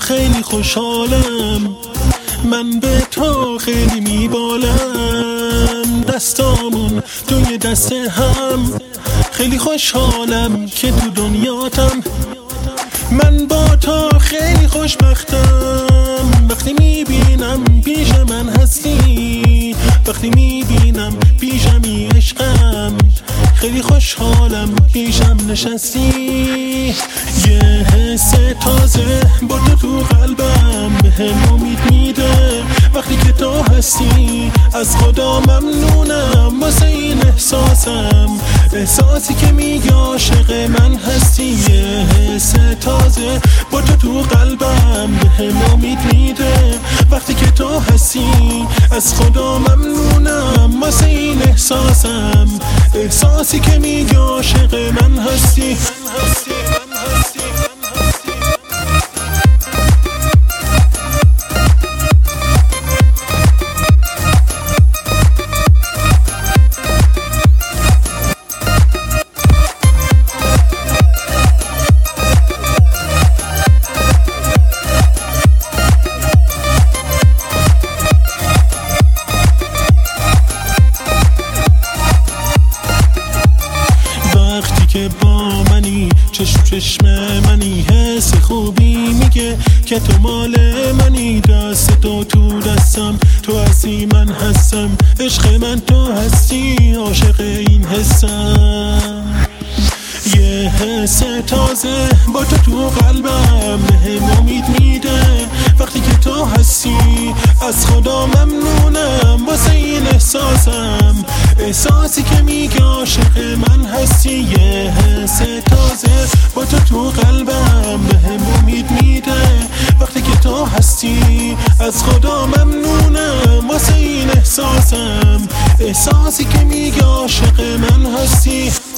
خیلی خوشحالم، من به تو خیلی میبالم، دستامون توی دست هم، خیلی خوشحالم که تو دنیاتم. من با تو خیلی خوشبختم، وقتی میبینم پیش من هستی، وقتی میبینم پیشمی عشقم، خیلی خوشحالم پیشم نشستی. یه حس تازه با تو قلبم بهم امید میده، وقتی که تو هستی از خدا ممنونم واسه این احساسم، احساسی که میگه عاشق من هستی. یه حس تازه با تو قلبم بهم امید میده، وقتی که تو هستی از خدا ممنونم واسه این احساسم، احساسی که میگه عاشق من هستی. که با منی چشم چشم منی، حس خوبی میگه که تو مال منی، دست تو دستم، تو هستی من هستم، عشق من تو هستی، عاشق این حسم. یه حس تازه با تو قلبم بهم امید میده، وقتی که تو هستی از خدا ممنونم واسه این احساسم، احساسی که میگه عاشق من هستی. یه حس تازه با تو قلبم بهم امید میده، وقتی که تو هستی از خدا ممنونم واسه این احساسم، احساسی که میگه عاشق من هستی.